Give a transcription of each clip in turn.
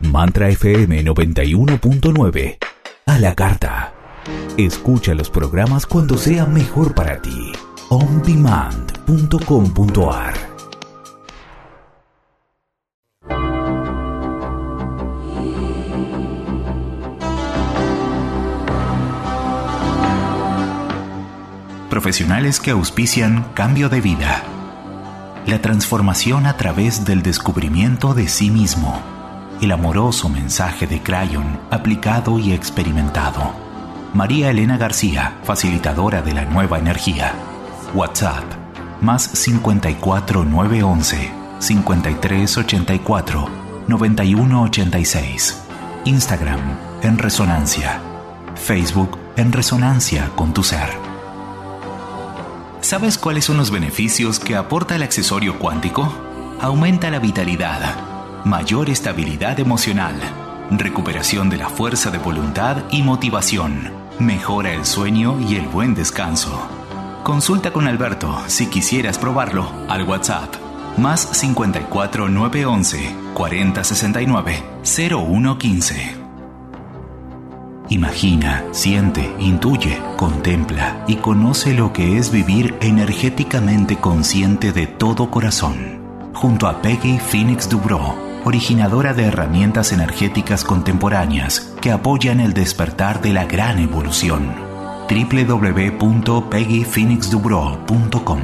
Mantra FM 91.9. A la carta. Escucha los programas cuando sea mejor para ti. ondemand.com.ar. Profesionales que auspician cambio de vida. La transformación a través del descubrimiento de sí mismo. El amoroso mensaje de Crayon aplicado y experimentado. María Elena García, facilitadora de la nueva energía. WhatsApp, más 54 911 5384 9186. Instagram, en Resonancia. Facebook, en Resonancia con tu ser. ¿Sabes cuáles son los beneficios que aporta el accesorio cuántico? Aumenta la vitalidad, mayor estabilidad emocional, recuperación de la fuerza de voluntad y motivación, mejora el sueño y el buen descanso. Consulta con Alberto si quisieras probarlo al WhatsApp, más 54 911 4069 0115. Imagina, siente, intuye, contempla y conoce lo que es vivir energéticamente consciente de todo corazón. Junto a Peggy Phoenix Dubrow, originadora de herramientas energéticas contemporáneas que apoyan el despertar de la gran evolución. www.peggyphoenixdubrow.com.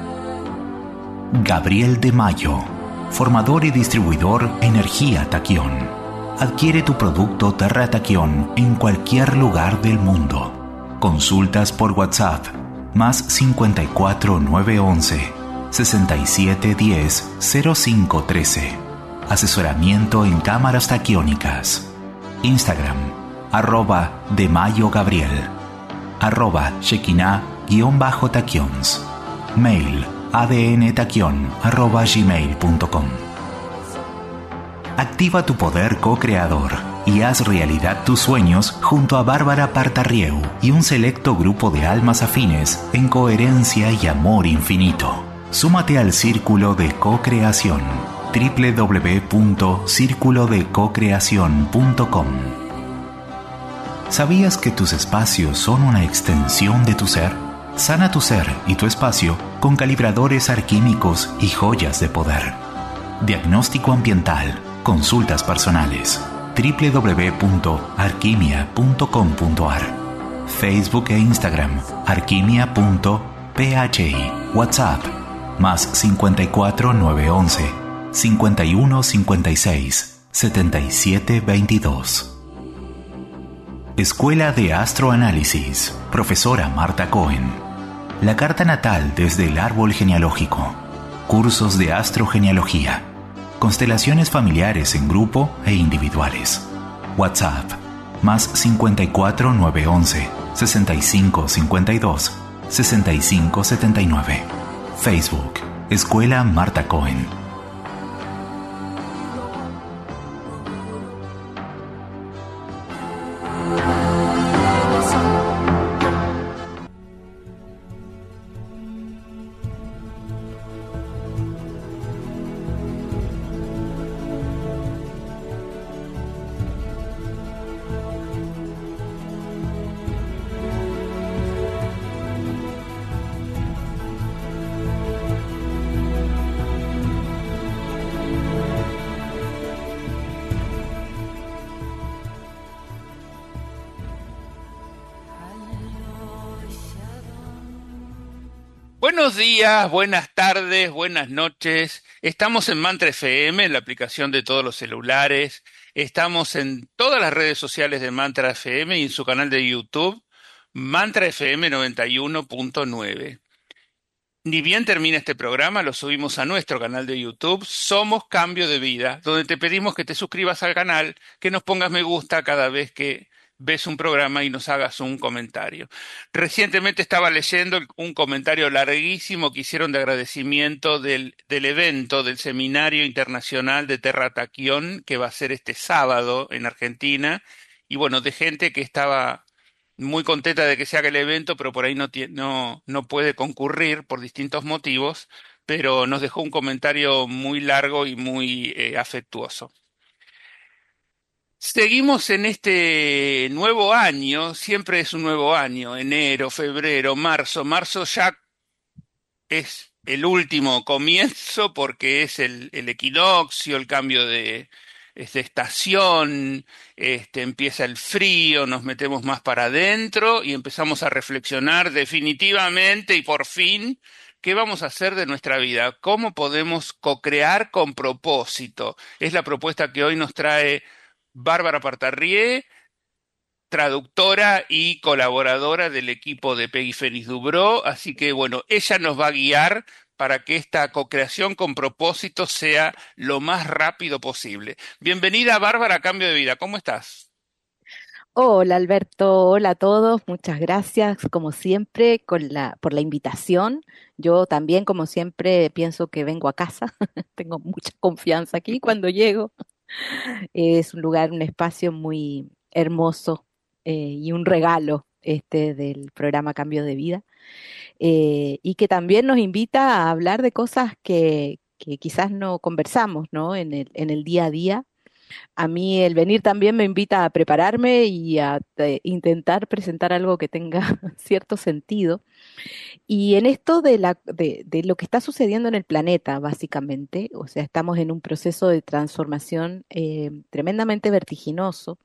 Gabriel de Mayo, formador y distribuidor Energía Taquión. Adquiere tu producto Terra Taquión en cualquier lugar del mundo. Consultas por WhatsApp, más 54 911 6710 0513. Asesoramiento en cámaras taquiónicas. Instagram, @de Mayo Gabriel, @Shekinah_taquions. Mail, adntaquion@gmail.com. Activa tu poder co-creador y haz realidad tus sueños junto a Bárbara Partarrieu y un selecto grupo de almas afines en coherencia y amor infinito. Súmate al Círculo de Co-Creación. www.circulodecocreacion.com. ¿Sabías que tus espacios son una extensión de tu ser? Sana tu ser y tu espacio con calibradores alquímicos y joyas de poder. Diagnóstico ambiental. Consultas personales. www.arquimia.com.ar. Facebook e Instagram. arquimia.phi. WhatsApp. Más 54 911 51 56 77 22. Escuela de Astroanálisis. Profesora Marta Cohen. La carta natal desde el árbol genealógico. Cursos de astrogenealogía. Constelaciones familiares en grupo e individuales. WhatsApp, más 54 911 65 52 65 79. Facebook, Escuela Marta Cohen. Buenos días, buenas tardes, buenas noches. Estamos en Mantra FM, en la aplicación de todos los celulares. Estamos en todas las redes sociales de Mantra FM y en su canal de YouTube, Mantra FM 91.9. Ni bien termina este programa, lo subimos a nuestro canal de YouTube, Somos Cambio de Vida, donde te pedimos que te suscribas al canal, que nos pongas me gusta cada vez que ves un programa y nos hagas un comentario. Recientemente estaba leyendo un comentario larguísimo que hicieron de agradecimiento del evento, del Seminario Internacional de Terra Taquión, que va a ser este sábado en Argentina, y bueno, de gente que estaba muy contenta de que se haga el evento, pero por ahí no puede concurrir por distintos motivos, pero nos dejó un comentario muy largo y muy afectuoso. Seguimos en este nuevo año, siempre es un nuevo año, enero, febrero, marzo. Marzo ya es el último comienzo porque es el equinoccio, el cambio de estación, empieza el frío, nos metemos más para adentro y empezamos a reflexionar definitivamente y por fin qué vamos a hacer de nuestra vida, cómo podemos co-crear con propósito. Es la propuesta que hoy nos trae Bárbara Partarrié, traductora y colaboradora del equipo de Peggy Fénix Dubró, así que bueno, ella nos va a guiar para que esta co-creación con propósito sea lo más rápido posible. Bienvenida, Bárbara, a Cambio de Vida, ¿cómo estás? Hola Alberto, hola a todos, muchas gracias como siempre por la invitación. Yo también como siempre pienso que vengo a casa, tengo mucha confianza aquí cuando llego. Es un lugar, un espacio muy hermoso y un regalo este del programa Cambio de Vida y que también nos invita a hablar de cosas que quizás no conversamos, ¿no? En el día a día. A mí el venir también me invita a prepararme y a intentar presentar algo que tenga cierto sentido. Y en esto de lo que está sucediendo en el planeta, básicamente, o sea, estamos en un proceso de transformación tremendamente vertiginoso.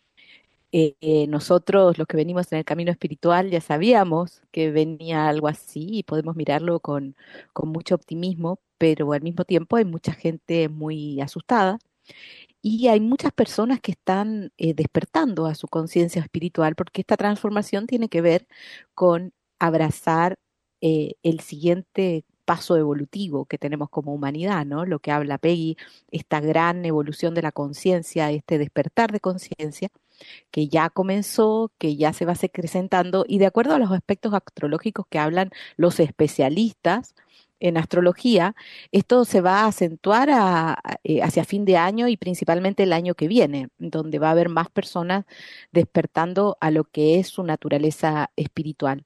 Nosotros, los que venimos en el camino espiritual, ya sabíamos que venía algo así y podemos mirarlo con mucho optimismo, pero al mismo tiempo hay mucha gente muy asustada y hay muchas personas que están despertando a su conciencia espiritual porque esta transformación tiene que ver con abrazar el siguiente paso evolutivo que tenemos como humanidad, ¿no? Lo que habla Peggy, esta gran evolución de la conciencia, este despertar de conciencia que ya comenzó, que ya se va acrecentando y de acuerdo a los aspectos astrológicos que hablan los especialistas en astrología, esto se va a acentuar hacia fin de año y principalmente el año que viene, donde va a haber más personas despertando a lo que es su naturaleza espiritual.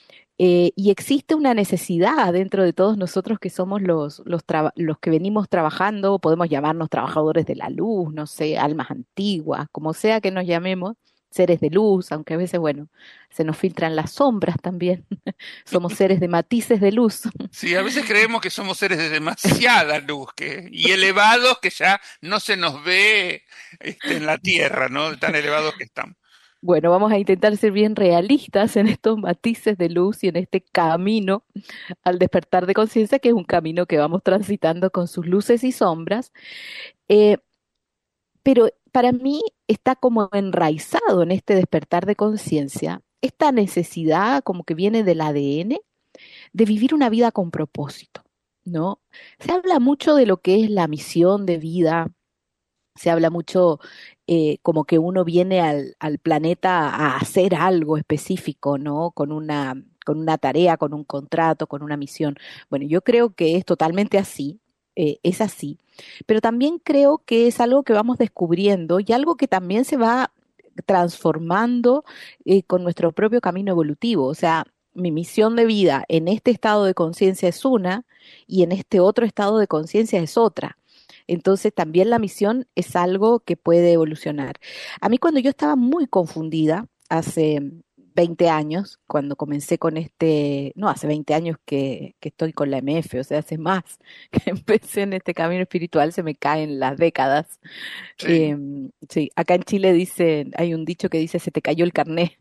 Y existe una necesidad dentro de todos nosotros que somos los que venimos trabajando, podemos llamarnos trabajadores de la luz, no sé, almas antiguas, como sea que nos llamemos, seres de luz, aunque a veces, bueno, se nos filtran las sombras también. Somos seres de matices de luz. Sí, a veces creemos que somos seres de demasiada luz y elevados que ya no se nos ve en la tierra, ¿no? De tan elevados que estamos. Bueno, vamos a intentar ser bien realistas en estos matices de luz y en este camino al despertar de conciencia, que es un camino que vamos transitando con sus luces y sombras. Eh, pero para mí está como enraizado en este despertar de conciencia esta necesidad como que viene del ADN de vivir una vida con propósito, ¿no? Se habla mucho de lo que es la misión de vida, se habla mucho como que uno viene al planeta a hacer algo específico, ¿no? Con una tarea, con un contrato, con una misión. Bueno, yo creo que es totalmente así, es así, pero también creo que es algo que vamos descubriendo y algo que también se va transformando con nuestro propio camino evolutivo. O sea, mi misión de vida en este estado de conciencia es una y en este otro estado de conciencia es otra. Entonces también la misión es algo que puede evolucionar. A mí cuando yo estaba muy confundida, hace 20 años, cuando comencé con no, hace 20 años que estoy con la MF, o sea, hace más que empecé en este camino espiritual, se me caen las décadas. Sí, Sí, acá en Chile hay un dicho que dice, se te cayó el carné,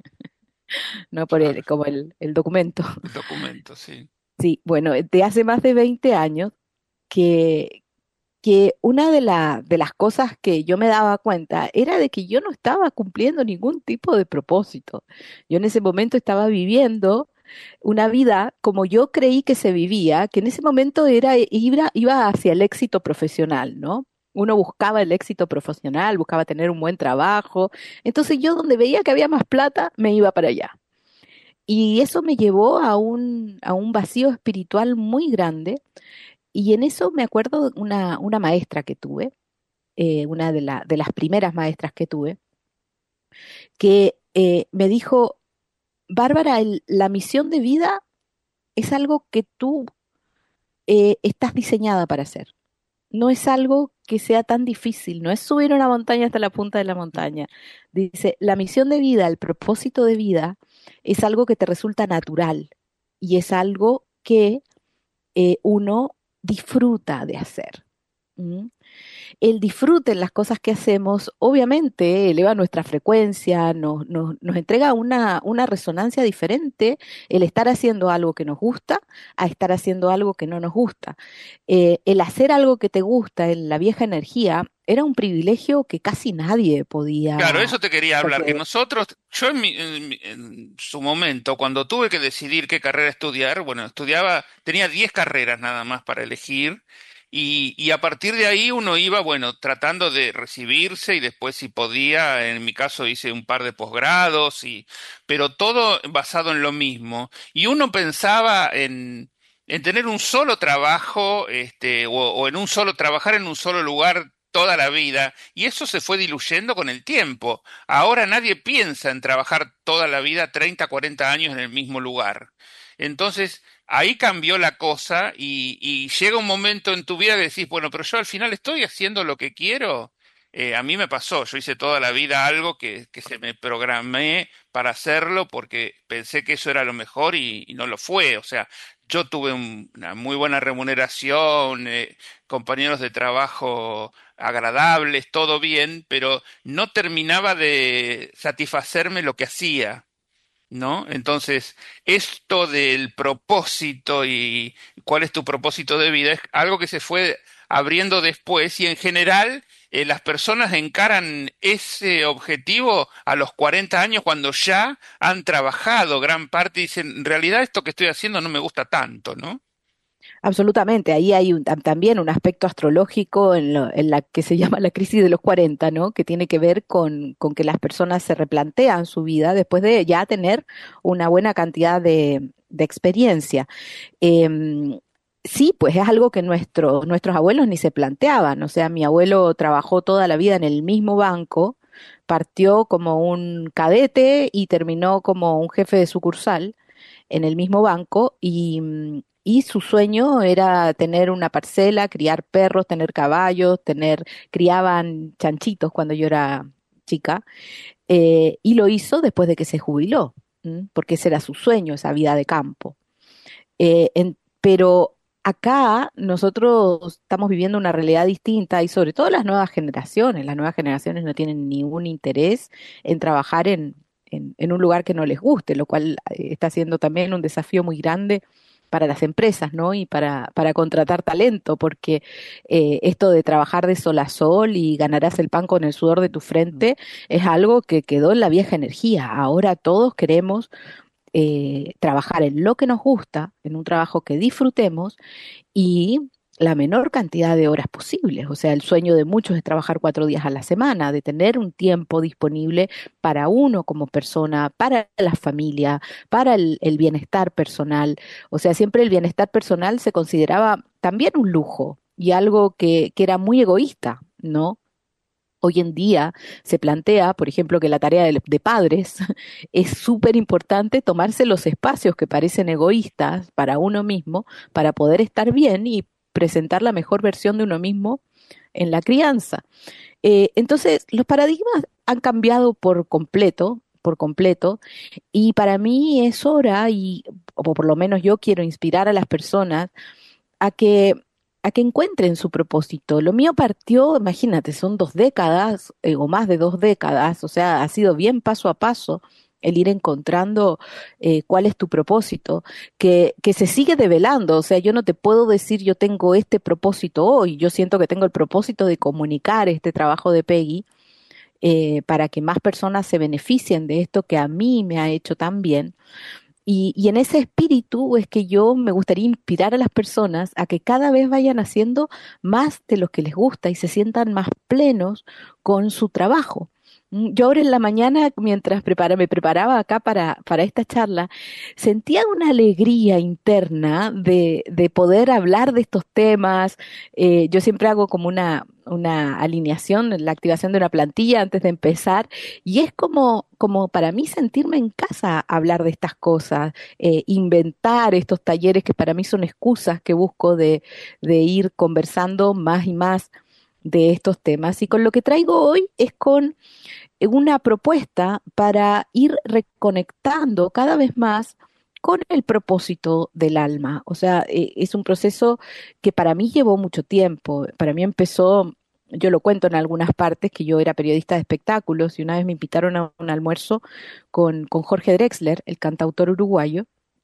no por claro, como el documento. el documento, sí. Sí, bueno, de hace más de 20 años que, que una de las cosas que yo me daba cuenta era de que yo no estaba cumpliendo ningún tipo de propósito. Yo en ese momento estaba viviendo una vida como yo creí que se vivía, que en ese momento iba hacia el éxito profesional, ¿no? Uno buscaba el éxito profesional, buscaba tener un buen trabajo. Entonces yo donde veía que había más plata, me iba para allá. Y eso me llevó a un vacío espiritual muy grande. Y en eso me acuerdo de una maestra que tuve, una de las primeras maestras que tuve, que me dijo, Bárbara, la misión de vida es algo que tú estás diseñada para hacer. no es algo que sea tan difícil, no es subir una montaña hasta la punta de la montaña. Dice, la misión de vida, el propósito de vida es algo que te resulta natural y es algo que uno disfruta de hacer. ¿Mm? El disfrute en las cosas que hacemos, obviamente, eleva nuestra frecuencia, nos entrega una resonancia diferente el estar haciendo algo que nos gusta a estar haciendo algo que no nos gusta. El hacer algo que te gusta en la vieja energía era un privilegio que casi nadie Claro, podía eso te quería hablar, que poseer. nosotros, yo en su momento, cuando tuve que decidir qué carrera estudiar, bueno, tenía 10 carreras nada más para elegir, y a partir de ahí uno iba, bueno, tratando de recibirse y después si podía, en mi caso hice un par de posgrados, pero todo basado en lo mismo. Y uno pensaba en tener un solo trabajo, o en un solo, trabajar en un solo lugar toda la vida, y eso se fue diluyendo con el tiempo. Ahora nadie piensa en trabajar toda la vida, 30, 40 años en el mismo lugar. Entonces, ahí cambió la cosa y llega un momento en tu vida que decís, bueno, pero yo al final estoy haciendo lo que quiero. A mí me pasó, yo hice toda la vida algo que se me programé para hacerlo porque pensé que eso era lo mejor y no lo fue. O sea, yo tuve una muy buena remuneración, compañeros de trabajo agradables, todo bien, pero no terminaba de satisfacerme lo que hacía, ¿no? Entonces, esto del propósito y cuál es tu propósito de vida es algo que se fue abriendo después y en general las personas encaran ese objetivo a los 40 años cuando ya han trabajado gran parte y dicen, en realidad esto que estoy haciendo no me gusta tanto, ¿no? Absolutamente, ahí hay también un aspecto astrológico en la que se llama la crisis de los 40, ¿no? Que tiene que ver con que las personas se replantean su vida después de ya tener una buena cantidad de experiencia. Em, sí, pues es algo que nuestros abuelos ni se planteaban. O sea, mi abuelo trabajó toda la vida en el mismo banco, partió como un cadete y terminó como un jefe de sucursal en el mismo banco y su sueño era tener una parcela, criar perros, tener caballos, criaban chanchitos cuando yo era chica, y lo hizo después de que se jubiló, porque ese era su sueño, esa vida de campo. Pero acá nosotros estamos viviendo una realidad distinta y sobre todo las nuevas generaciones no tienen ningún interés en trabajar en un lugar que no les guste, lo cual está siendo también un desafío muy grande para las empresas, ¿no? Y para contratar talento, porque esto de trabajar de sol a sol y ganarás el pan con el sudor de tu frente es algo que quedó en la vieja energía. Ahora todos queremos trabajar en lo que nos gusta, en un trabajo que disfrutemos y la menor cantidad de horas posibles. O sea, el sueño de muchos es trabajar 4 días a la semana, de tener un tiempo disponible para uno como persona, para la familia, para el bienestar personal. O sea, siempre el bienestar personal se consideraba también un lujo y algo que era muy egoísta, ¿no? Hoy en día se plantea, por ejemplo, que la tarea de padres es súper importante tomarse los espacios que parecen egoístas para uno mismo, para poder estar bien y presentar la mejor versión de uno mismo en la crianza. Entonces, los paradigmas han cambiado por completo, y para mí es hora, o por lo menos yo quiero inspirar a las personas a que, a que encuentren su propósito. Lo mío partió, imagínate, son 2 décadas o más de 2 décadas, o sea, ha sido bien paso a paso el ir encontrando cuál es tu propósito, que se sigue develando. O sea, yo no te puedo decir yo tengo este propósito hoy, yo siento que tengo el propósito de comunicar este trabajo de Peggy para que más personas se beneficien de esto que a mí me ha hecho tan bien. Y en ese espíritu es que yo me gustaría inspirar a las personas a que cada vez vayan haciendo más de lo que les gusta y se sientan más plenos con su trabajo. Yo ahora en la mañana, mientras me preparaba acá para esta charla, sentía una alegría interna de poder hablar de estos temas. Yo siempre hago como una alineación, la activación de una plantilla antes de empezar, y es como para mí sentirme en casa hablar de estas cosas, inventar estos talleres que para mí son excusas que busco de ir conversando más y más de estos temas. Y con lo que traigo hoy es con una propuesta para ir reconectando cada vez más con el propósito del alma. O sea, es un proceso que para mí llevó mucho tiempo. Para mí empezó, yo lo cuento en algunas partes, que yo era periodista de espectáculos y una vez me invitaron a un almuerzo con Jorge Drexler, el cantautor uruguayo,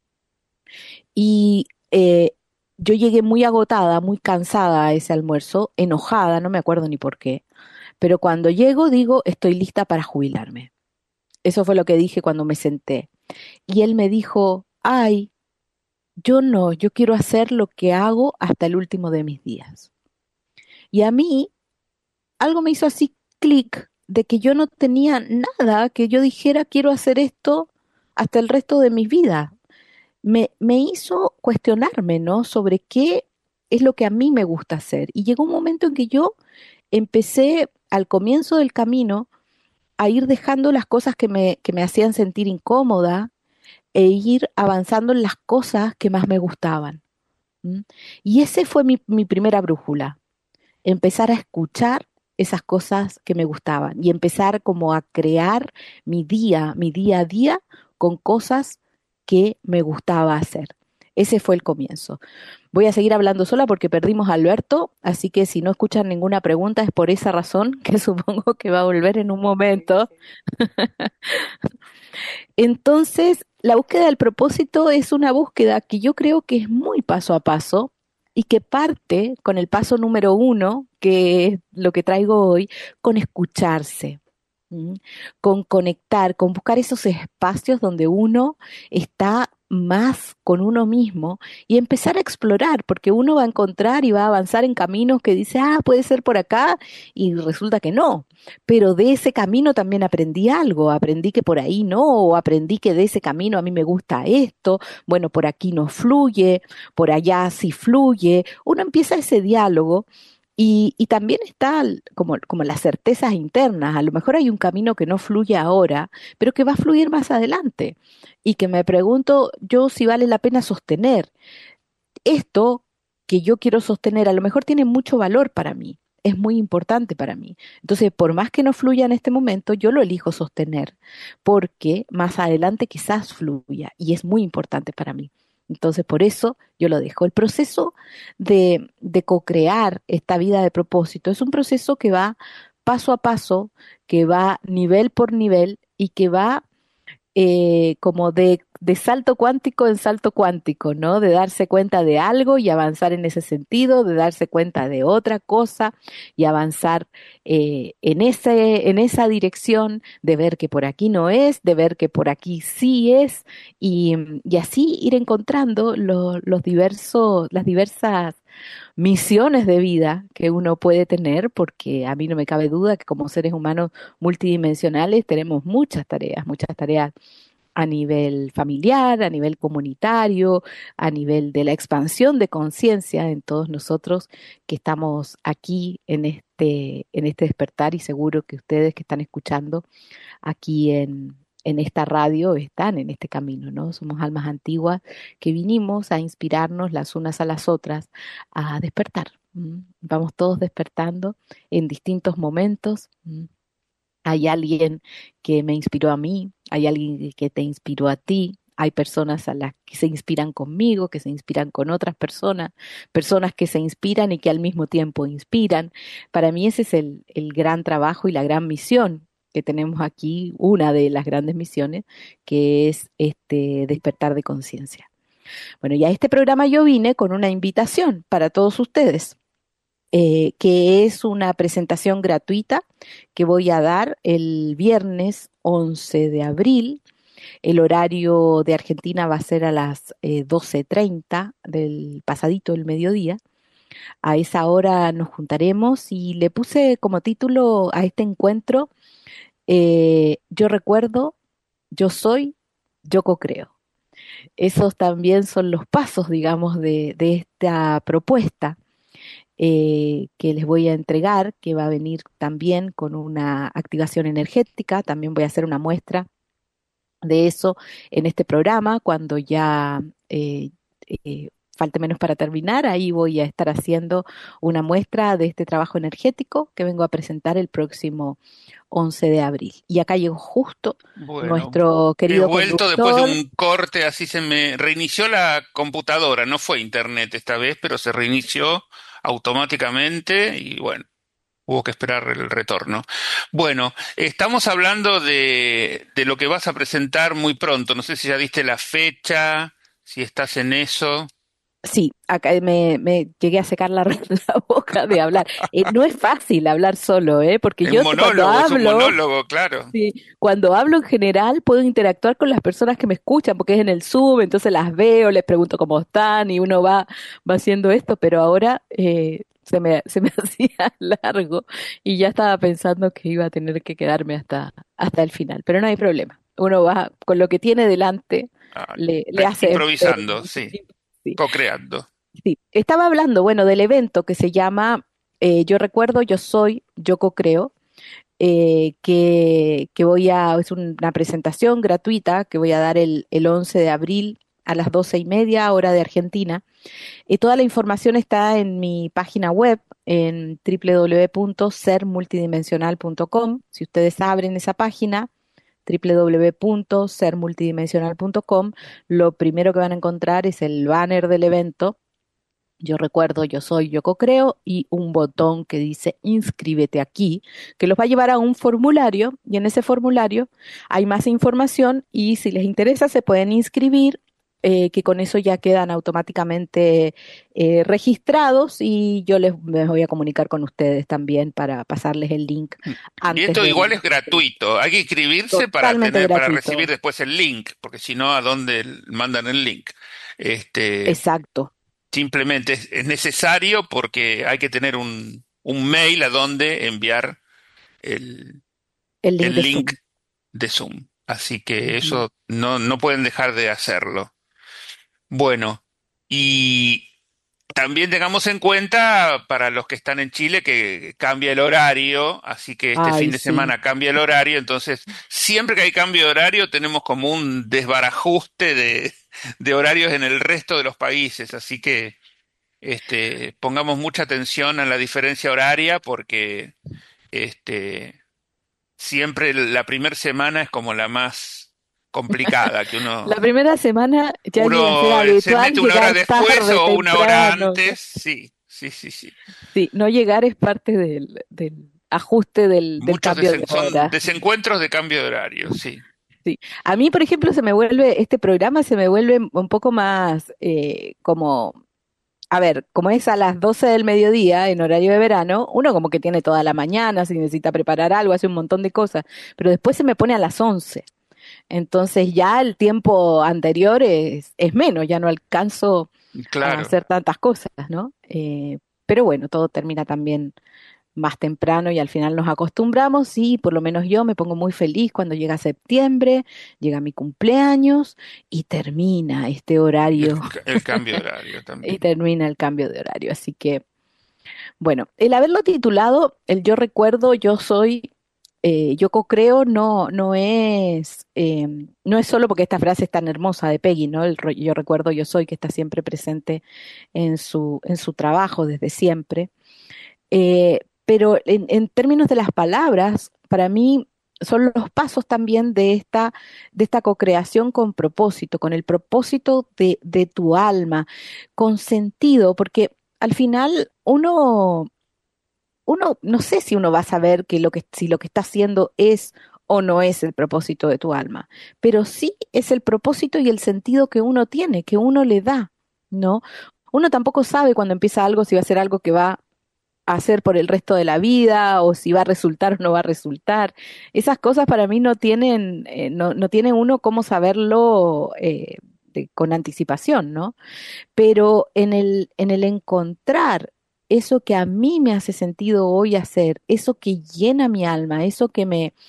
y yo llegué muy agotada, muy cansada a ese almuerzo, enojada, no me acuerdo ni por qué. Pero cuando llego digo, estoy lista para jubilarme. Eso fue lo que dije cuando me senté. Y él me dijo, ay, yo no, yo quiero hacer lo que hago hasta el último de mis días. Y a mí algo me hizo así clic de que yo no tenía nada que yo dijera quiero hacer esto hasta el resto de mi vida. Me hizo cuestionarme, ¿no? Sobre qué es lo que a mí me gusta hacer. Y llegó un momento en que yo empecé al comienzo del camino a ir dejando las cosas que me hacían sentir incómoda e ir avanzando en las cosas que más me gustaban. ¿M? Y ese fue mi primera brújula, empezar a escuchar esas cosas que me gustaban y empezar como a crear mi día a día con cosas que me gustaba hacer. Ese fue el comienzo. Voy a seguir hablando sola porque perdimos a Alberto, así que si no escuchan ninguna pregunta es por esa razón, que supongo que va a volver en un momento. Entonces, la búsqueda del propósito es una búsqueda que yo creo que es muy paso a paso y que parte con el paso número uno, que es lo que traigo hoy, con escucharse, ¿m? Con conectar, con buscar esos espacios donde uno está más con uno mismo y empezar a explorar, porque uno va a encontrar y va a avanzar en caminos que dice, ah, puede ser por acá, y resulta que no. Pero de ese camino también aprendí algo, aprendí que por ahí no, o aprendí que de ese camino a mí me gusta esto, bueno, por aquí no fluye, por allá sí fluye. Uno empieza ese diálogo y también está como las certezas internas. A lo mejor hay un camino que no fluye ahora, pero que va a fluir más adelante. Y que me pregunto yo si vale la pena sostener esto que yo quiero sostener. A lo mejor tiene mucho valor para mí, es muy importante para mí. Entonces, por más que no fluya en este momento, yo lo elijo sostener, porque más adelante quizás fluya y es muy importante para mí. Entonces, por eso yo lo dejo. El proceso de co-crear esta vida de propósito es un proceso que va paso a paso, que va nivel por nivel y que va como de salto cuántico en salto cuántico, ¿no? De darse cuenta de algo y avanzar en ese sentido, de darse cuenta de otra cosa y avanzar en esa dirección, de ver que por aquí no es, de ver que por aquí sí es, y así ir encontrando las diversas misiones de vida que uno puede tener, porque a mí no me cabe duda que como seres humanos multidimensionales tenemos muchas tareas a nivel familiar, a nivel comunitario, a nivel de la expansión de conciencia en todos nosotros que estamos aquí en este despertar, y seguro que ustedes que están escuchando aquí en esta radio están en este camino, ¿no? Somos almas antiguas que vinimos a inspirarnos las unas a las otras, a despertar. Vamos todos despertando en distintos momentos. Hay alguien que me inspiró a mí, hay alguien que te inspiró a ti, hay personas a las que se inspiran conmigo, que se inspiran con otras personas, personas que se inspiran y que al mismo tiempo inspiran. Para mí ese es el gran trabajo y la gran misión que tenemos aquí, una de las grandes misiones, que es este despertar de conciencia. Bueno, y a este programa yo vine con una invitación para todos ustedes, que es una presentación gratuita que voy a dar el viernes 11 de abril. El horario de Argentina va a ser a las 12:30 del pasadito del mediodía. A esa hora nos juntaremos y le puse como título a este encuentro Yo recuerdo, yo soy, yo co-creo. Esos también son los pasos, digamos, de esta propuesta que les voy a entregar, que va a venir también con una activación energética. También voy a hacer una muestra de eso en este programa cuando ya falte menos para terminar. Ahí voy a estar haciendo una muestra de este trabajo energético que vengo a presentar el próximo 11 de abril. Y acá llegó justo Bueno, nuestro he querido vuelto después de conductor. un corte, así se me reinició la computadora, no fue internet esta vez, pero se reinició automáticamente y bueno, hubo que esperar el retorno. Bueno, estamos hablando de lo que vas a presentar muy pronto, no sé si ya diste la fecha, si estás en eso. Sí, acá me llegué a secar la, la boca de hablar. No es fácil hablar solo, ¿eh? Porque yo cuando Es un hablo, monólogo, claro. sí, cuando hablo en general puedo interactuar con las personas que me escuchan, porque es en el Zoom, entonces las veo, les pregunto cómo están y uno va haciendo esto, pero ahora se me hacía largo y ya estaba pensando que iba a tener que quedarme hasta el final, pero no hay problema. Uno va con lo que tiene delante, Ah, le hace... improvisando, sí, sí. co-creando. Sí, estaba hablando, bueno, del evento que se llama Yo recuerdo, yo soy, yo co-creo, que es una presentación gratuita que voy a dar el 11 de abril a las 12:30 hora de Argentina. Y toda la información está en mi página web en www.sermultidimensional.com. Si ustedes abren esa página, www.sermultidimensional.com, lo primero que van a encontrar es el banner del evento. Yo recuerdo, yo soy, yo co-creo y un botón que dice inscríbete aquí, que los va a llevar a un formulario y en ese formulario hay más información y si les interesa se pueden inscribir, que con eso ya quedan automáticamente registrados y me voy a comunicar con ustedes también para pasarles el link Y antes esto igual del... es gratuito. Hay que inscribirse para Totalmente para recibir gratuito. después el link, porque si no, ¿a dónde mandan el link? Este, Exacto. simplemente es necesario porque hay que tener un mail a donde enviar el, El link el de link Zoom. de Zoom. Así que Ujú. eso no pueden dejar de hacerlo. Bueno, y también tengamos en cuenta para los que están en Chile que cambia el horario, así que este fin Ay, de sí. semana cambia el horario, entonces siempre que hay cambio de horario tenemos como un desbarajuste de horarios en el resto de los países, así que pongamos mucha atención a la diferencia horaria porque este, siempre la primera semana es como la más complicada, que La primera semana ya llega a ser uno se habitual mete una hora llegar después tarde, o una hora temprano. antes, sí, sí, sí, sí. Sí, no llegar es parte del ajuste del cambio de Son hora. desencuentros de cambio de horario, sí. Sí. A mí, por ejemplo, este programa se me vuelve un poco más como, a ver, como es a las 12 del mediodía en horario de verano, uno como que tiene toda la mañana, si necesita preparar algo, hace un montón de cosas, pero después se me pone a las 11. Entonces ya el tiempo anterior es menos, ya no alcanzo a Claro. hacer tantas cosas, ¿no? Pero bueno, todo termina también más temprano y al final nos acostumbramos y por lo menos yo me pongo muy feliz cuando llega septiembre, llega mi cumpleaños y termina este El, horario el cambio de horario y también. termina el cambio de horario. Así que, bueno, el haberlo titulado El Yo Recuerdo, Yo Soy, Yo Co-creo, no es solo porque esta frase es tan hermosa de Peggy, ¿no? Yo recuerdo, yo soy, que está siempre presente en su trabajo desde siempre. Pero en términos de las palabras, para mí son los pasos también de esta co-creación con propósito, con el propósito de tu alma, con sentido, porque al final uno no sé si uno va a saber si lo que está haciendo es o no es el propósito de tu alma, pero sí es el propósito y el sentido que uno tiene, que uno le da, ¿no? Uno tampoco sabe cuando empieza algo si va a ser algo que va a hacer por el resto de la vida o si va a resultar o no va a resultar. Esas cosas para mí no tiene uno cómo saberlo con anticipación, ¿no? Pero en el encontrar eso que a mí me hace sentido hoy hacer, eso que llena mi alma, eso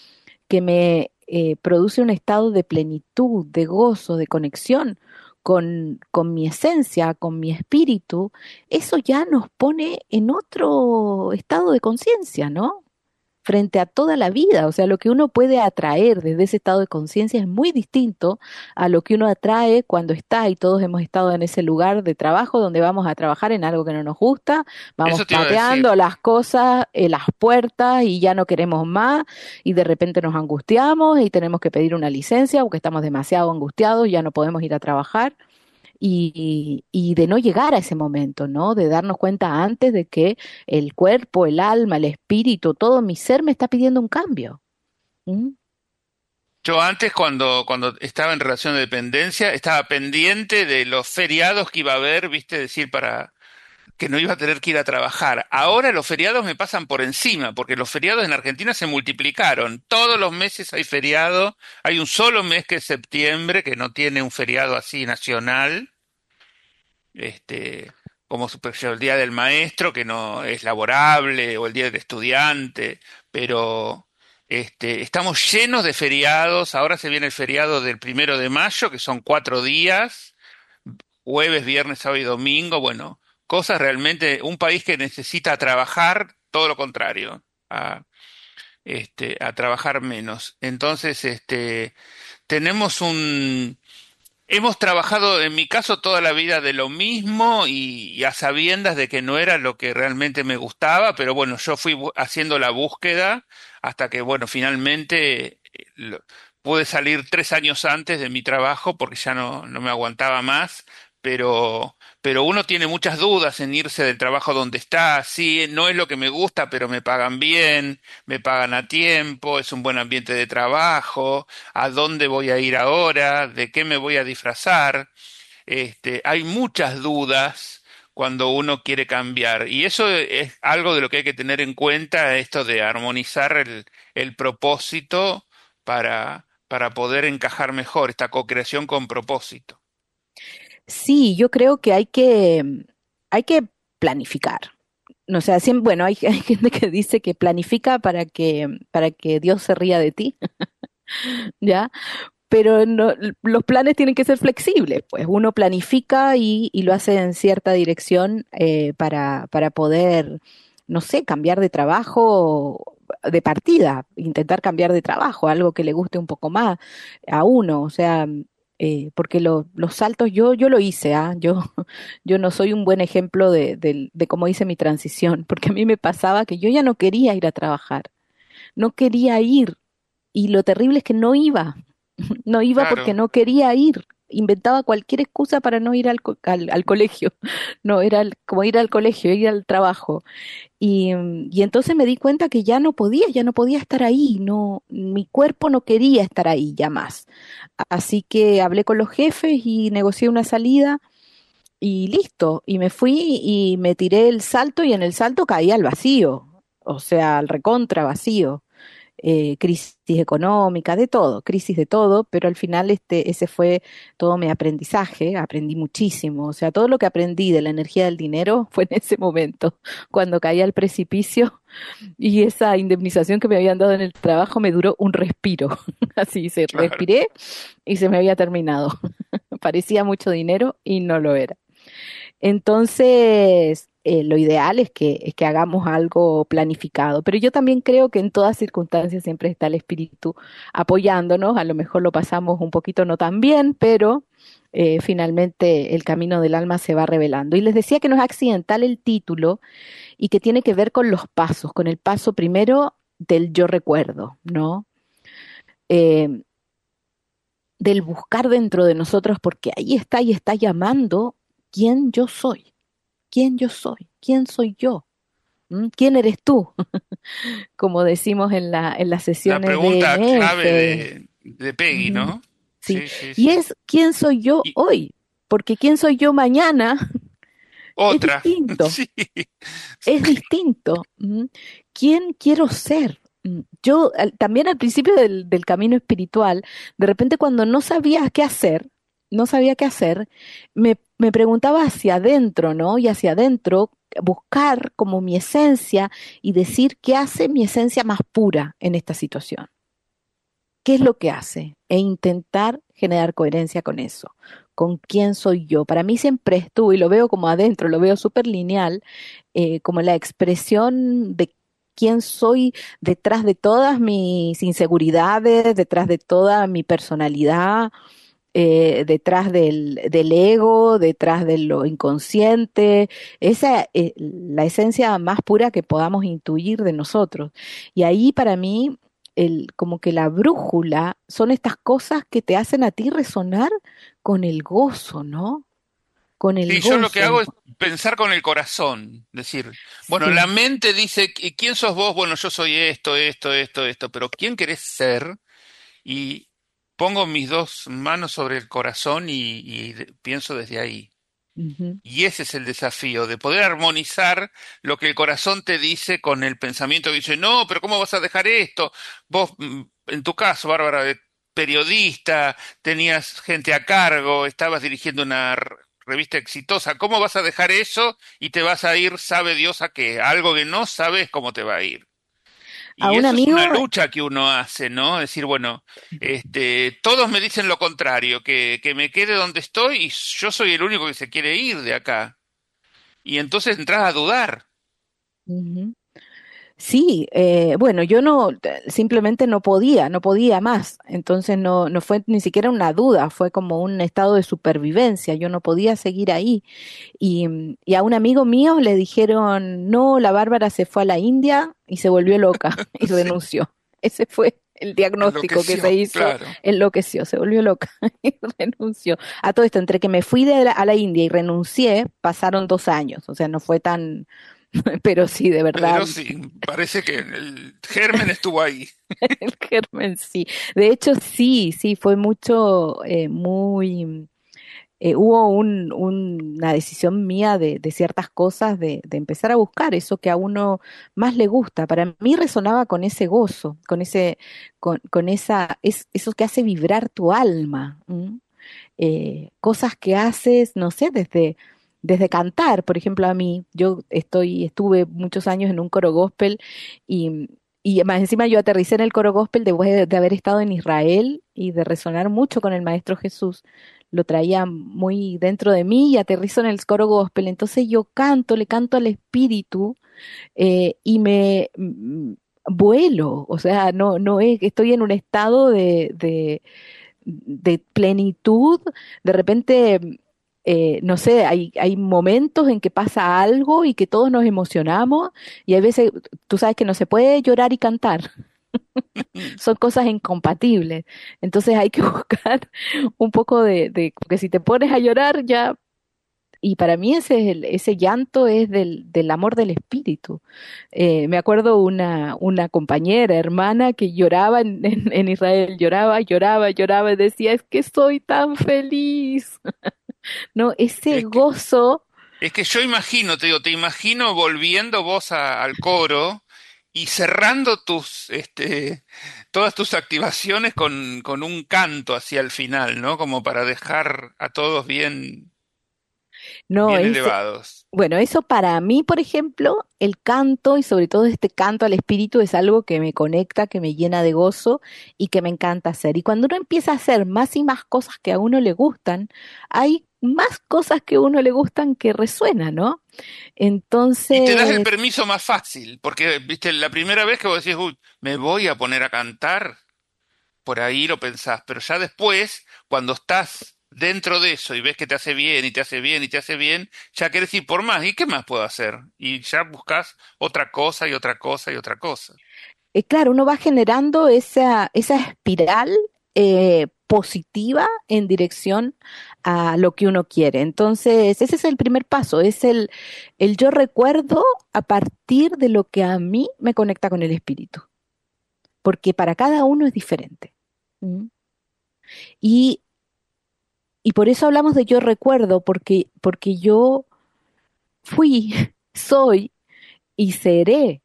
que me produce un estado de plenitud, de gozo, de conexión con mi esencia, con mi espíritu, eso ya nos pone en otro estado de conciencia, ¿no? Frente a toda la vida. O sea, lo que uno puede atraer desde ese estado de conciencia es muy distinto a lo que uno atrae cuando está, y todos hemos estado en ese lugar de trabajo donde vamos a trabajar en algo que no nos gusta, vamos Eso te iba a decir. pateando las cosas, las puertas y ya no queremos más y de repente nos angustiamos y tenemos que pedir una licencia porque estamos demasiado angustiados, ya no podemos ir a trabajar y de no llegar a ese momento, ¿no? De darnos cuenta antes de que el cuerpo, el alma, el espíritu, todo mi ser me está pidiendo un cambio. ¿Mm? Yo antes, cuando estaba en relación de dependencia, estaba pendiente de los feriados que iba a haber, viste, decir, para que no iba a tener que ir a trabajar. Ahora los feriados me pasan por encima, porque los feriados en Argentina se multiplicaron. Todos los meses hay feriado. Hay un solo mes que es septiembre, que no tiene un feriado así nacional, este, como por ejemplo, el Día del Maestro, que no es laborable, o el Día del Estudiante, pero estamos llenos de feriados. Ahora se viene el feriado del 1 de mayo, que son 4 días, jueves, viernes, sábado y domingo. Bueno, cosas realmente, un país que necesita trabajar, todo lo contrario, a trabajar menos. Entonces, tenemos hemos trabajado, en mi caso, toda la vida de lo mismo y a sabiendas de que no era lo que realmente me gustaba, pero bueno, yo fui haciendo la búsqueda hasta que, bueno, finalmente pude salir 3 años antes de mi trabajo porque ya no me aguantaba más, pero uno tiene muchas dudas en irse del trabajo donde está. Sí, no es lo que me gusta, pero me pagan bien, me pagan a tiempo, es un buen ambiente de trabajo. ¿A dónde voy a ir ahora? ¿De qué me voy a disfrazar? Hay muchas dudas cuando uno quiere cambiar, y eso es algo de lo que hay que tener en cuenta, esto de armonizar el propósito para poder encajar mejor, esta co-creación con propósito. Sí, yo creo que hay que planificar. O sea, siempre, bueno, hay gente que dice que planifica para que Dios se ría de ti, ¿ya? Pero los planes tienen que ser flexibles, pues uno planifica y lo hace en cierta dirección para poder, no sé, cambiar de trabajo de partida, intentar cambiar de trabajo, algo que le guste un poco más a uno, o sea, porque los saltos yo lo hice, ¿ah? Yo no soy un buen ejemplo de cómo hice mi transición, porque a mí me pasaba que yo ya no quería ir a trabajar, no quería ir, y lo terrible es que no iba. No iba porque Claro. no quería ir. Inventaba cualquier excusa para no ir al colegio. No, era como ir al colegio, ir al trabajo. Y entonces me di cuenta que ya no podía estar ahí. No, mi cuerpo no quería estar ahí ya más. Así que hablé con los jefes y negocié una salida y listo. Y me fui y me tiré el salto y en el salto caí al vacío. O sea, al recontra vacío, crisis económica, de todo, crisis de todo, pero al final ese fue todo mi aprendizaje, aprendí muchísimo, o sea, todo lo que aprendí de la energía del dinero fue en ese momento, cuando caí al precipicio y esa indemnización que me habían dado en el trabajo me duró un respiro, así se Claro. respiré y se me había terminado. Parecía mucho dinero y no lo era. Entonces, lo ideal es que hagamos algo planificado, pero yo también creo que en todas circunstancias siempre está el espíritu apoyándonos, a lo mejor lo pasamos un poquito no tan bien, pero finalmente el camino del alma se va revelando. Y les decía que no es accidental el título y que tiene que ver con los pasos, con el paso primero del yo recuerdo, ¿no? Eh, del buscar dentro de nosotros, porque ahí está y está llamando quién yo soy. ¿Quién yo soy? ¿Quién soy yo? ¿Mm? ¿Quién eres tú? Como decimos en las La sesiones de pregunta clave MF. de Peggy, Ujú, ¿no? sí, Sí, sí, y sí. es quién soy yo Y hoy, porque quién soy yo mañana es otra, distinto, sí. es distinto. ¿Mm? ¿Quién quiero ser? Yo también al principio del camino espiritual, de repente cuando no sabía qué hacer, no sabía qué hacer, me preguntaba hacia adentro, ¿no? Y hacia adentro buscar como mi esencia y decir qué hace mi esencia más pura en esta situación. ¿qué es lo que hace? E intentar generar coherencia con eso, con quién soy yo. Para mí siempre estuvo, y lo veo como adentro, lo veo súper lineal, como la expresión de quién soy detrás de todas mis inseguridades, detrás de toda mi personalidad, detrás del ego, detrás de lo inconsciente, esa es la esencia más pura que podamos intuir de nosotros. Y ahí para mí, como que la brújula son estas cosas que te hacen a ti resonar con el gozo, ¿no? Con el Sí, yo lo que gozo. hago es pensar con el corazón, decir, bueno, la Sí. mente dice, ¿quién sos vos? Bueno, yo soy esto, esto, esto, esto, pero ¿quién querés ser? Y pongo mis dos manos sobre el corazón y pienso desde ahí. Ujú, Y ese es el desafío, de poder armonizar lo que el corazón te dice con el pensamiento que dice, no, pero ¿cómo vas a dejar esto? Vos, en tu caso, Bárbara, de periodista, tenías gente a cargo, estabas dirigiendo una revista exitosa, ¿cómo vas a dejar eso y te vas a ir, sabe Dios a qué? Algo que no sabes cómo te va a ir. a Y un eso es una amigo, lucha que uno hace, ¿no? Decir, bueno, todos me dicen lo contrario, que me quede donde estoy y yo soy el único que se quiere ir de acá. Y entonces entras a dudar. ujú. Sí, bueno, yo no, simplemente no podía más. Entonces no fue ni siquiera una duda, fue como un estado de supervivencia. Yo no podía seguir ahí. Y a un amigo mío le dijeron, no, la Bárbara se fue a la India y se volvió loca y Sí, renunció. Ese fue el diagnóstico que se enloqueció, hizo, claro. enloqueció, se volvió loca y renunció. A todo esto, entre que me fui a la India y renuncié, pasaron 2 años, o sea, no fue tan, pero sí, de verdad. Pero sí, parece que el germen estuvo ahí. El germen, sí. De hecho, sí, sí, fue mucho, hubo una decisión mía de ciertas cosas, de empezar a buscar eso que a uno más le gusta. Para mí resonaba con ese gozo, con esa, eso que hace vibrar tu alma. ¿M? Cosas que haces, no sé, desde cantar, por ejemplo, a mí, estuve muchos años en un coro gospel y, y más encima yo aterricé en el coro gospel después de haber estado en Israel y de resonar mucho con el Maestro Jesús. Lo traía muy dentro de mí y aterrizo en el coro gospel. Entonces yo canto, le canto al Espíritu y vuelo, o sea, estoy en un estado de plenitud, de repente, no sé, hay momentos en que pasa algo y que todos nos emocionamos y hay veces, tú sabes que no se puede llorar y cantar, son cosas incompatibles, entonces hay que buscar un poco porque si te pones a llorar ya. Y para mí ese llanto es del amor del espíritu. Me acuerdo una compañera, hermana, que lloraba en Israel, lloraba, lloraba, lloraba y decía, es que soy tan feliz. No, ese Es que, gozo, es que yo imagino, te digo, te imagino volviendo vos al coro y cerrando todas tus activaciones con un canto hacia el final, ¿no? Como para dejar a todos bien, no, bien es, elevados. bueno, eso para mí, por ejemplo, el canto y sobre todo este canto al espíritu es algo que me conecta, que me llena de gozo y que me encanta hacer. Y cuando uno empieza a hacer más y más cosas que a uno le gustan, hay más cosas que a uno le gustan que resuenan, ¿no? Y te das el Entonces, permiso más fácil, porque, viste, la primera vez que vos decís, uy, me voy a poner a cantar, por ahí lo pensás, pero ya después, cuando estás dentro de eso y ves que te hace bien y te hace bien y te hace bien, ya querés ir por más. ¿Y qué más puedo hacer? Y ya buscas otra cosa y otra cosa y otra cosa. claro, uno va generando esa espiral positiva en dirección a lo que uno quiere. Entonces, ese es el primer paso, es el yo recuerdo a partir de lo que a mí me conecta con el espíritu, porque para cada uno es diferente. ¿Mm? Y, y por eso hablamos de yo recuerdo, porque yo fui, soy y seré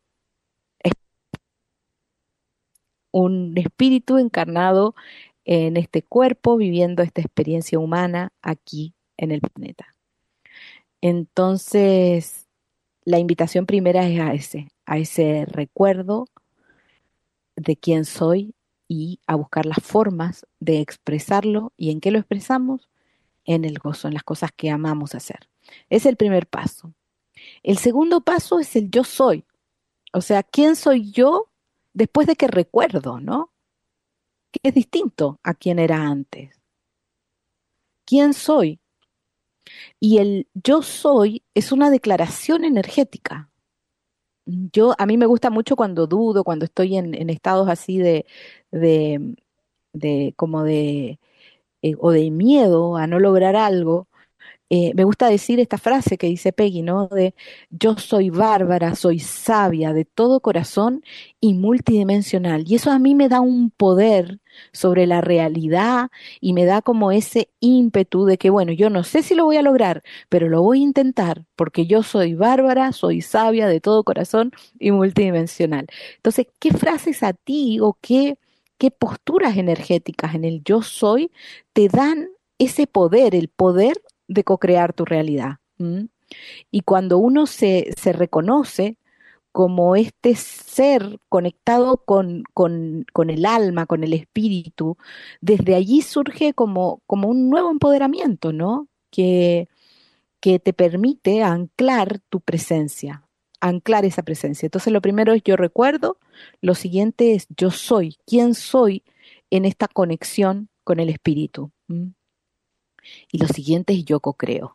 un espíritu encarnado en este cuerpo, viviendo esta experiencia humana aquí en el planeta. Entonces, la invitación primera es a ese recuerdo de quién soy y a buscar las formas de expresarlo. ¿Y en qué lo expresamos? En el gozo, en las cosas que amamos hacer. Es el primer paso. El segundo paso es el yo soy. O sea, ¿quién soy yo después de que recuerdo, ¿no? Que es distinto a quién era antes. ¿Quién soy? Y el yo soy es una declaración energética. A mí me gusta mucho cuando dudo, cuando estoy en estados así de, como o de miedo a no lograr algo. Me gusta decir esta frase que dice Peggy, ¿no? De yo soy bárbara, soy sabia de todo corazón y multidimensional. Y eso a mí me da un poder sobre la realidad y me da como ese ímpetu de que, bueno, yo no sé si lo voy a lograr, pero lo voy a intentar porque yo soy bárbara, soy sabia de todo corazón y multidimensional. Entonces, ¿qué frases a ti o qué posturas energéticas en el yo soy te dan ese poder, el poder de co-crear tu realidad? Y cuando uno se reconoce como este ser conectado con el alma, con el espíritu, desde allí surge como un nuevo empoderamiento, ¿no? Que te permite anclar tu presencia, anclar esa presencia. Entonces lo primero es yo recuerdo, lo siguiente es yo soy, quién soy en esta conexión con el espíritu. Y lo siguiente es yo co-creo.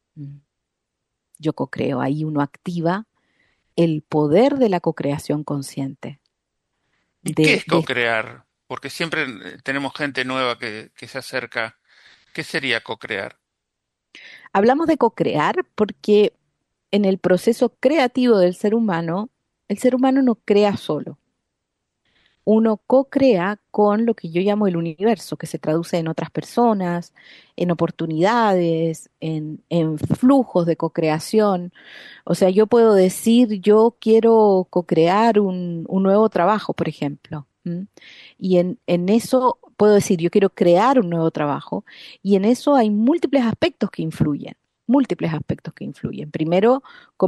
Yo co-creo, ahí uno activa el poder de la co-creación consciente. ¿Y qué De, es de, co-crear? Porque siempre tenemos gente nueva que se acerca. ¿Qué sería co-crear? hablamos de co-crear porque en el proceso creativo del ser humano, el ser humano no crea solo. Uno co-crea con lo que yo llamo el universo, que se traduce en otras personas, en oportunidades, en flujos de co-creación. O sea, yo puedo decir, yo quiero co-crear un nuevo trabajo, por ejemplo. Y en eso puedo decir, yo quiero crear un nuevo trabajo. Y en eso hay múltiples aspectos que influyen, múltiples aspectos que influyen. Primero,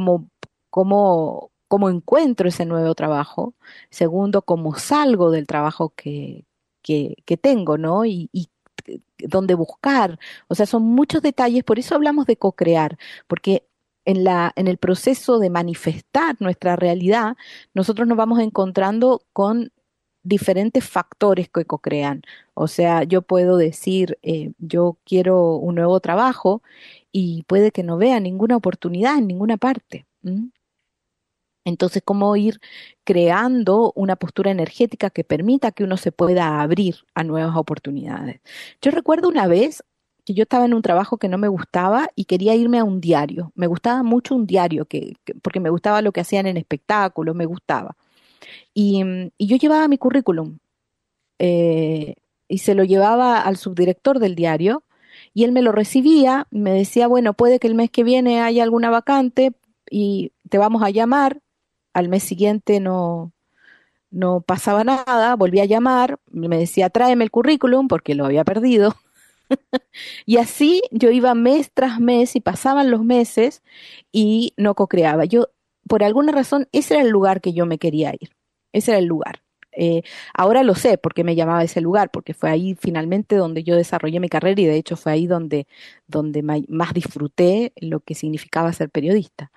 cómo encuentro ese nuevo trabajo. Segundo, cómo salgo del trabajo que tengo, ¿no? Y dónde buscar. O sea, son muchos detalles, por eso hablamos de co-crear, porque en el proceso de manifestar nuestra realidad, nosotros nos vamos encontrando con diferentes factores que co-crean. O sea, yo puedo decir, yo quiero un nuevo trabajo y puede que no vea ninguna oportunidad en ninguna parte. Entonces, ¿cómo ir creando una postura energética que permita que uno se pueda abrir a nuevas oportunidades? Yo recuerdo una vez que yo estaba en un trabajo que no me gustaba y quería irme a un diario. Me gustaba mucho un diario, porque me gustaba lo que hacían en espectáculos, me gustaba. Y yo llevaba mi currículum eh, y se lo llevaba al subdirector del diario y él me lo recibía, me decía, bueno, puede que el mes que viene haya alguna vacante y te vamos a llamar. Al mes siguiente no pasaba nada, volví a llamar, me decía, tráeme el currículum porque lo había perdido. Y así yo iba mes tras mes y pasaban los meses y no co-creaba. Yo, por alguna razón, ese era el lugar que yo me quería ir. Ese era el lugar. Ahora lo sé porque me llamaba ese lugar, porque fue ahí finalmente donde yo desarrollé mi carrera y de hecho fue ahí donde más disfruté lo que significaba ser periodista.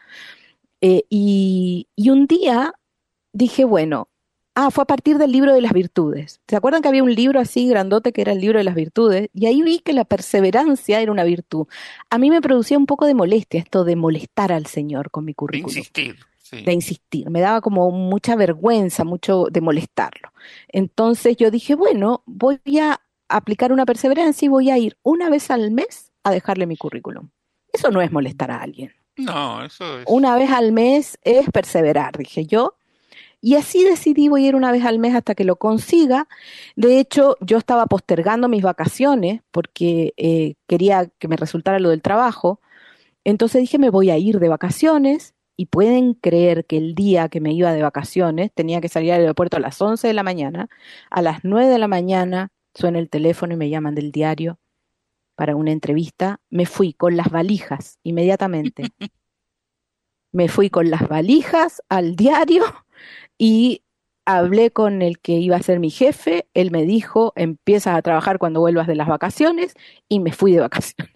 Y un día dije, bueno, fue a partir del libro de las virtudes. ¿Se acuerdan que había un libro así grandote que era el libro de las virtudes? Y ahí vi que la perseverancia era una virtud. A mí me producía un poco de molestia esto de molestar al Señor con mi De currículum, insistir, de sí. insistir. Me daba como mucha vergüenza, mucho de molestarlo. Entonces yo dije, bueno, voy a aplicar una perseverancia y voy a ir una vez al mes a dejarle mi currículum. Eso no es molestar a alguien. No, eso es. Una vez al mes es perseverar, dije yo. Y así decidí voy a ir una vez al mes hasta que lo consiga. De hecho, yo estaba postergando mis vacaciones porque quería que me resultara lo del trabajo. Entonces dije, me voy a ir de vacaciones y pueden creer que el día que me iba de vacaciones tenía que salir al aeropuerto a las 11 de la mañana. A las 9 de la mañana suena el teléfono y me llaman del diario para una entrevista. Me fui con las valijas inmediatamente. Me fui con las valijas al diario y hablé con el que iba a ser mi jefe, él me dijo, empiezas a trabajar cuando vuelvas de las vacaciones, y me fui de vacaciones.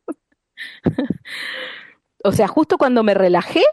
O sea, justo cuando me relajé,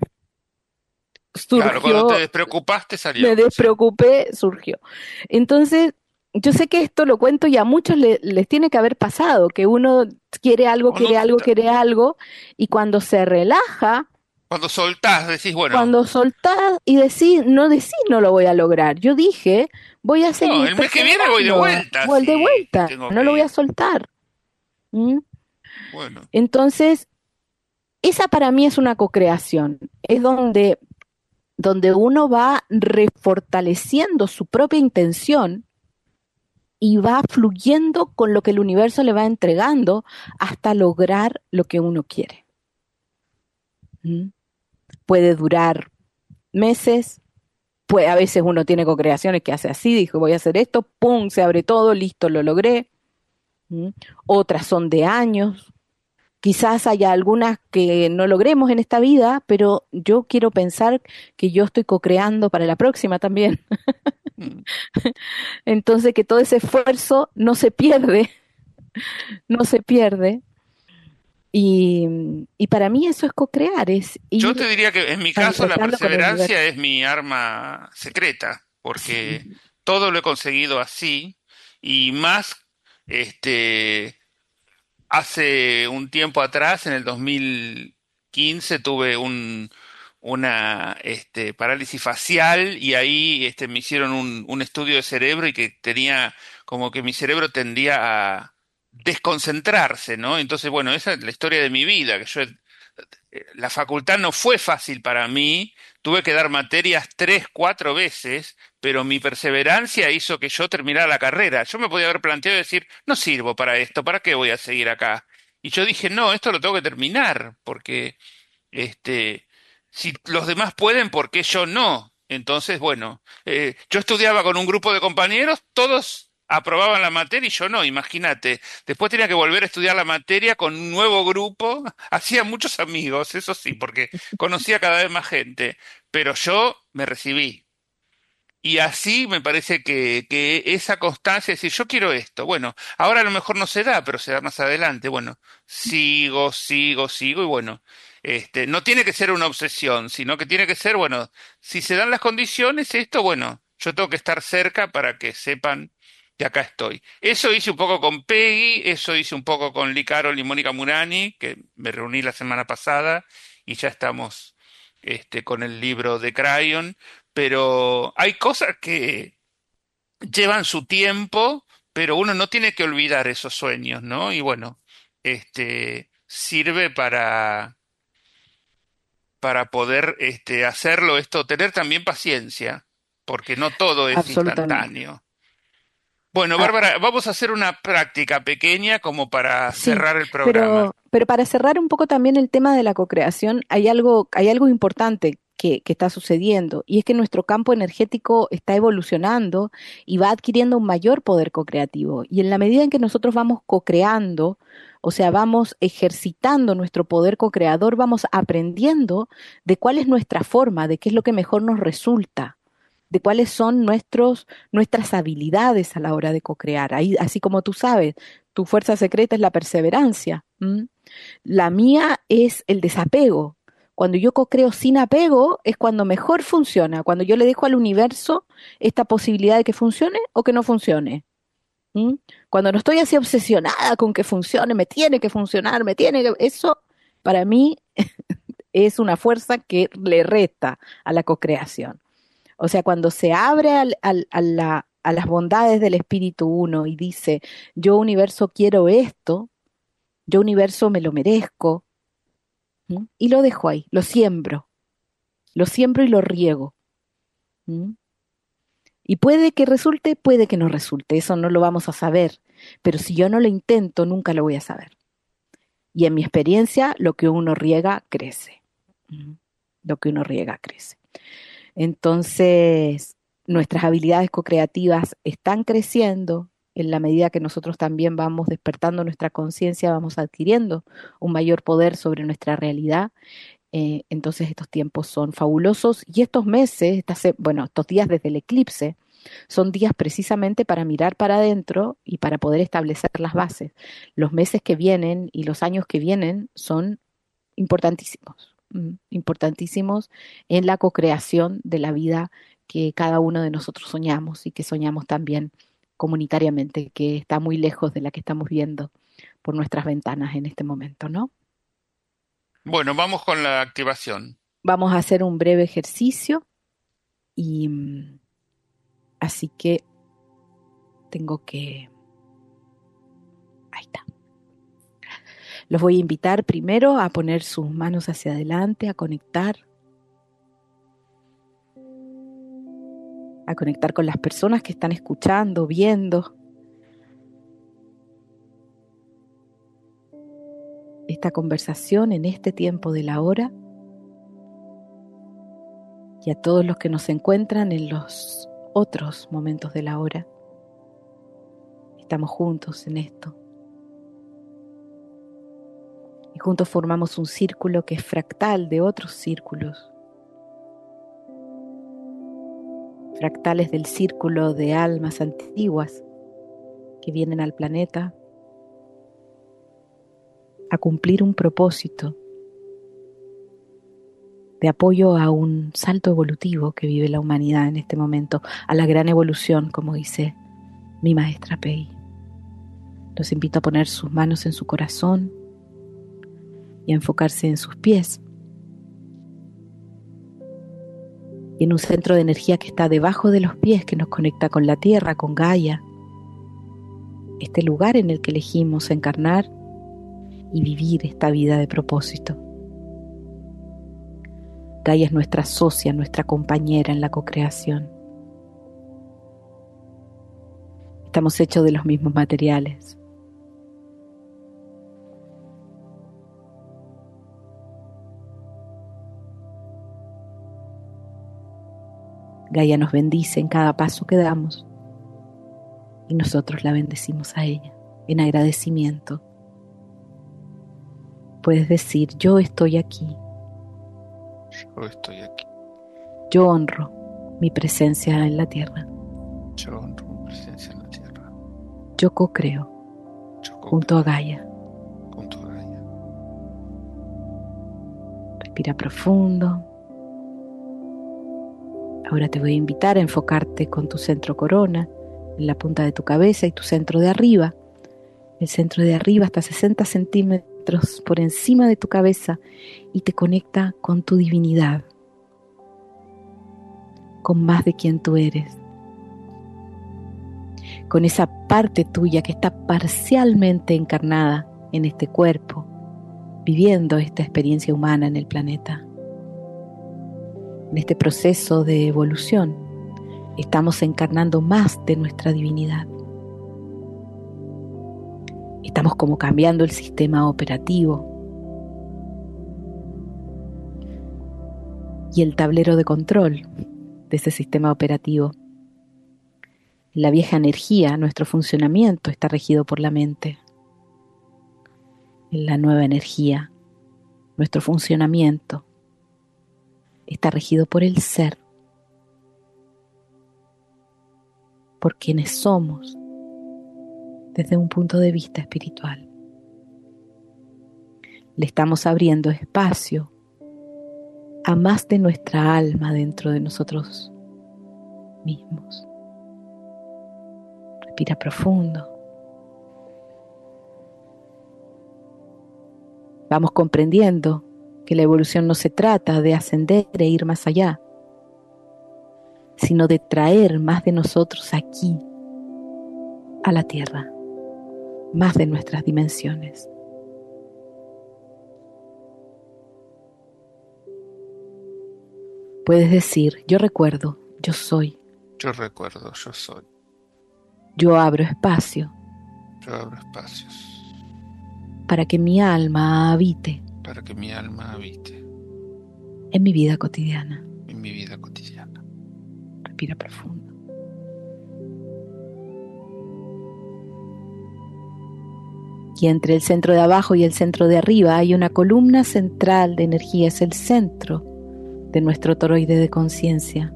Claro, cuando te surgió, despreocupaste me salió, sí. despreocupé, surgió. Entonces, yo sé que esto lo cuento y a muchos les tiene que haber pasado, que uno quiere algo, Cuando, quiere algo, quiere algo, y cuando se relaja, cuando soltás, decís, bueno, cuando soltás y decís no lo voy a lograr. Yo dije, voy a no, seguir el mes que viene voy de perseverando, vuelta, voy de si vuelta, tengo no que lo voy a ir. soltar. ¿Mm? Bueno, Entonces, esa para mí es una cocreación, es donde uno va refortaleciendo su propia intención y va fluyendo con lo que el universo le va entregando hasta lograr lo que uno quiere. ¿Mm? Puede durar meses, a veces uno tiene co-creaciones que hace así, dijo voy a hacer esto, ¡pum! Se abre todo, listo, lo logré. ¿Mm? Otras son de años. Quizás haya algunas que no logremos en esta vida, pero yo quiero pensar que yo estoy co-creando para la próxima también. mm, Entonces que todo ese esfuerzo no se pierde, no se pierde. Y para mí eso es co-crear, es yo ir te diría que en mi caso la manifestando con el perseverancia universo. es mi arma secreta, Sí, porque todo lo he conseguido así y más, este, hace un tiempo atrás, en el 2015, tuve una parálisis facial y ahí me hicieron un estudio de cerebro y que tenía como que mi cerebro tendía a desconcentrarse, ¿no? Entonces, bueno, esa es la historia de mi vida, que la facultad no fue fácil para mí, tuve que dar materias 3, 4 veces, pero mi perseverancia hizo que yo terminara la carrera. Yo me podía haber planteado decir, no sirvo para esto, ¿para qué voy a seguir acá? Y yo dije, no, esto lo tengo que terminar, porque este, si los demás pueden, ¿por qué yo no? Entonces, bueno, yo estudiaba con un grupo de compañeros, todos aprobaban la materia y yo no, imagínate. Después tenía que volver a estudiar la materia con un nuevo grupo. Hacía muchos amigos, eso sí, porque conocía cada vez más gente, pero yo me recibí. Y así me parece que esa constancia, es decir, yo quiero esto, bueno, ahora a lo mejor no se da, pero se da más adelante, bueno, sigo, sigo, sigo, y bueno, no tiene que ser una obsesión, sino que tiene que ser, bueno, si se dan las condiciones, esto, bueno, yo tengo que estar cerca para que sepan que acá estoy. Eso hice un poco con Peggy, eso hice un poco con Lee Carroll y Mónica Murani, que me reuní la semana pasada, y ya estamos, con el libro de Crayon, pero hay cosas que llevan su tiempo, pero uno no tiene que olvidar esos sueños, ¿no? Y bueno, sirve para poder hacerlo esto, tener también paciencia, porque no todo es absolutamente. instantáneo. Bueno, Ah, Bárbara, vamos a hacer una práctica pequeña como para sí, cerrar el programa. pero para cerrar un poco también el tema de la cocreación, hay algo importante que está sucediendo, y es que nuestro campo energético está evolucionando y va adquiriendo un mayor poder cocreativo. Y en la medida en que nosotros vamos cocreando, o sea, vamos ejercitando nuestro poder cocreador, vamos aprendiendo de cuál es nuestra forma, de qué es lo que mejor nos resulta, de cuáles son nuestras habilidades a la hora de co-crear. Ahí, así como tú sabes, tu fuerza secreta es la perseverancia. ¿M? La mía es el desapego. Cuando yo co-creo sin apego es cuando mejor funciona, cuando yo le dejo al universo esta posibilidad de que funcione o que no funcione. ¿M? Cuando no estoy así obsesionada con que funcione, me tiene que funcionar, me tiene que... Eso para mí es una fuerza que le resta a la co-creación. O sea, cuando se abre a las bondades del Espíritu Uno y dice, yo universo quiero esto, yo universo me lo merezco, ¿m? Y lo dejo ahí, lo siembro y lo riego. ¿M? Y puede que resulte, puede que no resulte, eso no lo vamos a saber, pero si yo no lo intento, nunca lo voy a saber. Y en mi experiencia, lo que uno riega crece. ¿M? Lo que uno riega crece. Entonces, nuestras habilidades co-creativas están creciendo en la medida que nosotros también vamos despertando nuestra conciencia, vamos adquiriendo un mayor poder sobre nuestra realidad, Entonces estos tiempos son fabulosos y estos meses, estos días desde el eclipse, son días precisamente para mirar para adentro y para poder establecer las bases. Los meses que vienen y los años que vienen son importantísimos, importantísimos en la cocreación de la vida que cada uno de nosotros soñamos y que soñamos también comunitariamente, que está muy lejos de la que estamos viendo por nuestras ventanas en este momento, ¿no? Bueno, vamos con la activación. Vamos a hacer un breve ejercicio y así que tengo que... Ahí está. Los voy a invitar primero a poner sus manos hacia adelante, a conectar con las personas que están escuchando, viendo esta conversación en este tiempo de la hora, y a todos los que nos encuentran en los otros momentos de la hora. Estamos juntos en esto. Y juntos formamos un círculo que es fractal de otros círculos. Fractales del círculo de almas antiguas que vienen al planeta a cumplir un propósito de apoyo a un salto evolutivo que vive la humanidad en este momento, a la gran evolución, como dice mi maestra Pei. Los invito a poner sus manos en su corazón y a enfocarse en sus pies y en un centro de energía que está debajo de los pies, que nos conecta con la tierra, con Gaia, este lugar en el que elegimos encarnar y vivir esta vida de propósito. Gaia es nuestra socia, nuestra compañera en la cocreación. Estamos hechos de los mismos materiales. Gaia nos bendice en cada paso que damos y nosotros la bendecimos a ella en agradecimiento. Puedes decir: yo estoy aquí. Yo estoy aquí. Yo honro mi presencia en la tierra. Yo honro mi presencia en la tierra. Yo co-creo junto a Gaia. Junto a Gaia. Respira profundo. Ahora te voy a invitar a enfocarte con tu centro corona en la punta de tu cabeza y tu centro de arriba. El centro de arriba hasta 60 centímetros por encima de tu cabeza y te conecta con tu divinidad, con más de quien tú eres, con esa parte tuya que está parcialmente encarnada en este cuerpo, viviendo esta experiencia humana en el planeta. En este proceso de evolución, estamos encarnando más de nuestra divinidad. Estamos como cambiando el sistema operativo y el tablero de control de ese sistema operativo. La vieja energía, nuestro funcionamiento está regido por la mente. En la nueva energía, nuestro funcionamiento está regido por el ser, por quienes somos desde un punto de vista espiritual. Le estamos abriendo espacio a más de nuestra alma dentro de nosotros mismos. Respira profundo. Vamos comprendiendo que la evolución no se trata de ascender e ir más allá, sino de traer más de nosotros aquí, a la tierra, más de nuestras dimensiones. Puedes decir: yo recuerdo, yo soy. Yo recuerdo, yo soy. Yo abro espacio. Yo abro espacios. Para que mi alma habite. Para que mi alma habite. En mi vida cotidiana. En mi vida cotidiana. Respira profundo. Y entre el centro de abajo y el centro de arriba hay una columna central de energía, es el centro de nuestro toroide de conciencia.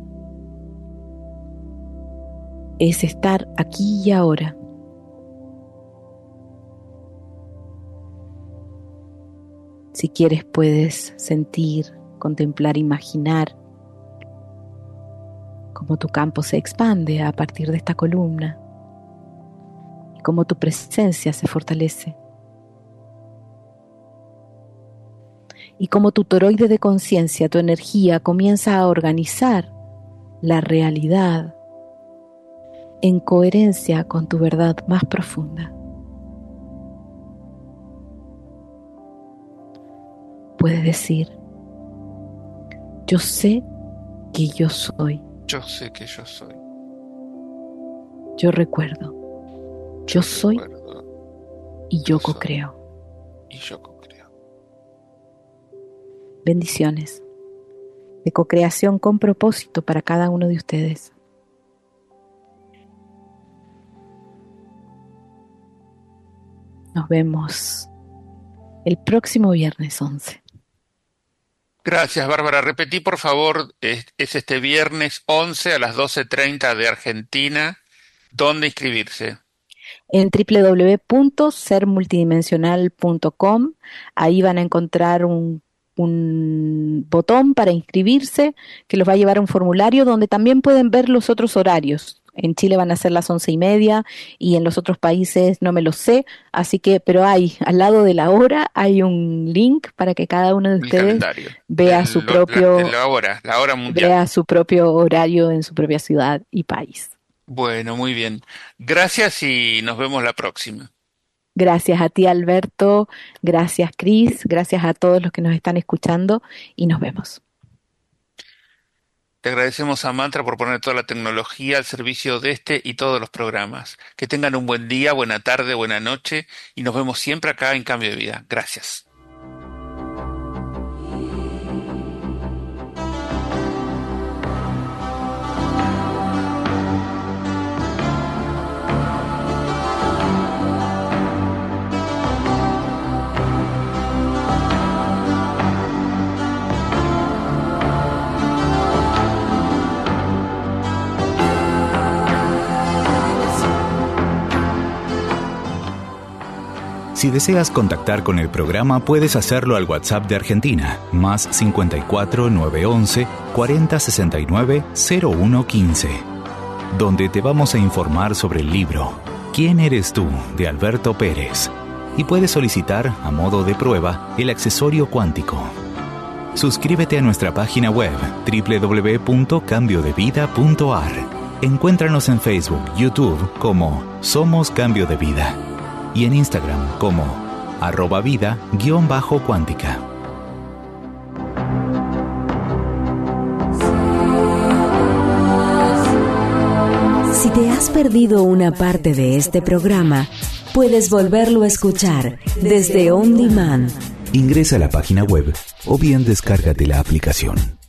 Es estar aquí y ahora. Si quieres puedes sentir, contemplar, imaginar cómo tu campo se expande a partir de esta columna y cómo tu presencia se fortalece. Y cómo tu toroide de conciencia, tu energía, comienza a organizar la realidad en coherencia con tu verdad más profunda. Puedes decir: yo sé que yo soy. Yo sé que yo soy. Yo recuerdo. Yo soy y yo co-creo. Y yo co-creo. Bendiciones de co-creación con propósito para cada uno de ustedes. Nos vemos el próximo viernes 11. Gracias, Bárbara. Repetí, por favor, es este viernes 11 a las 12:30 de Argentina. ¿Dónde inscribirse? En www.sermultidimensional.com. Ahí van a encontrar un botón para inscribirse que los va a llevar a un formulario donde también pueden ver los otros horarios. En Chile van a ser las 11:30 y en los otros países no me lo sé, así que, pero hay, al lado de la hora hay un link para que cada uno de ustedes vea su propio la hora mundial. Vea su propio horario en su propia ciudad y país. Bueno, muy bien. Gracias y nos vemos la próxima. Gracias a ti, Alberto, gracias, Cris, gracias a todos los que nos están escuchando y nos vemos. Te agradecemos a Mantra por poner toda la tecnología al servicio de este y todos los programas. Que tengan un buen día, buena tarde, buena noche y nos vemos siempre acá en Cambio de Vida. Gracias. Si deseas contactar con el programa, puedes hacerlo al WhatsApp de Argentina, más 54 911 40 69 0115, donde te vamos a informar sobre el libro ¿Quién eres tú?, de Alberto Pérez, y puedes solicitar, a modo de prueba, el accesorio cuántico. Suscríbete a nuestra página web www.cambiodevida.ar. Encuéntranos en Facebook, YouTube como Somos Cambio de Vida y en Instagram como @vida_cuántica. Si te has perdido una parte de este programa, puedes volverlo a escuchar desde On Demand. Ingresa a la página web o bien descárgate la aplicación.